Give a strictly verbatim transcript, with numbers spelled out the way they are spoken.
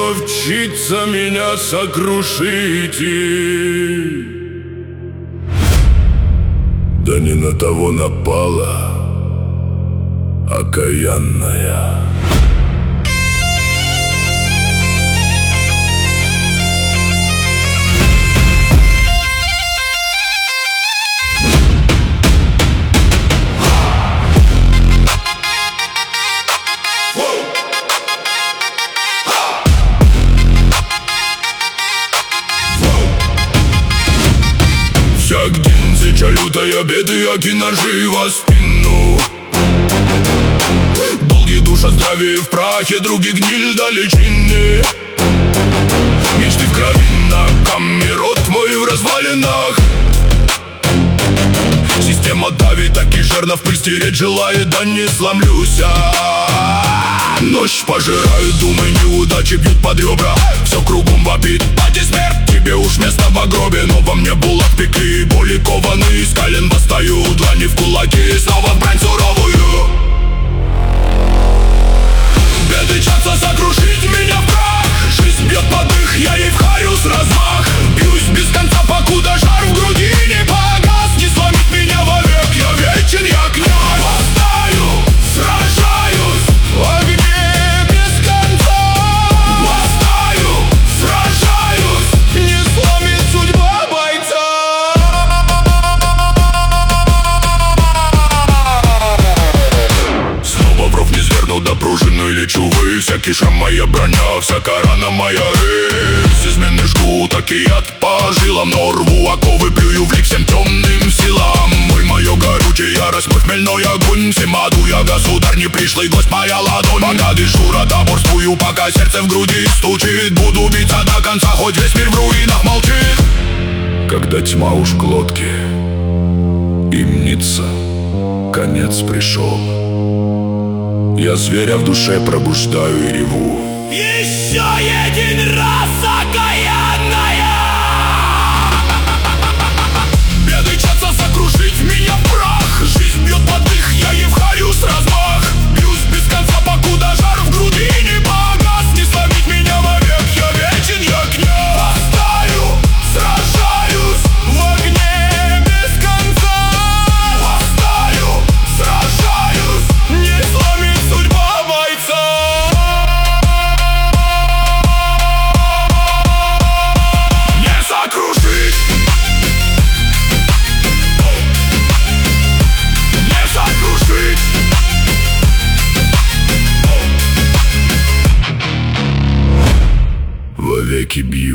изловчиться меня сокрушите. Да не на того напала окаянная. Всяк день сеча лютая беды, аки ножи во спину. Долгие душа здравие в прахе, другие гниль до личины. Мечты в крови на камне, рот мой в развалинах. Система давит, так и жирно в пыль стереть желает, да не сломлюсь. Ночь пожирают думы, неудачи бьют под ребра. Все кругом вопит, пати смерть, тебе уж место в гробе. Но во мне булак пекли, боли кованы, из колен восстаю, длани в кулаки, снова в брань суровую. Беды чатся сокрушить меня в прах. Жизнь бьет под их, я ей вхарю с размах. Бьюсь без конца, покуда жар в груди не погас. Не сломит меня вовек, я вечен, я князь. Восстаю, сражаюсь в огне без конца. Восстаю, сражаюсь, не сломит судьба бойца. Снова в ров не свернул до пружины, лечу вы. Всякий шрам моя броня, всяка рана моя рысь. Измены жгут, так и яд по жилам. Но рву оковы, плюю в лик всем темным силам. Ой, мое горючее, ярость, мой хмельной огонь. Всем аду я государь, не пришлый гость, моя ладонь. Пока дышу, ротоборствую, пока сердце в груди стучит. Буду биться до конца, хоть весь мир в руинах молчит. Когда тьма уж в глотке, и мнится, конец пришел. Я зверя в душе пробуждаю и реву. Еще один раз окаянная. Беды чатся сокрушить меня в прах. Жизнь бьет под их, я ей вхарю с размах. Бьюсь без конца, покуда жар в груди не погас. Не сломить меня вовек, я вечен, я князь. Восстаю, сражаюсь в огне без конца. Восстаю, сражаюсь, не сломить судьба бойца. Не сокрушить, не сокрушить. Вовеки бью.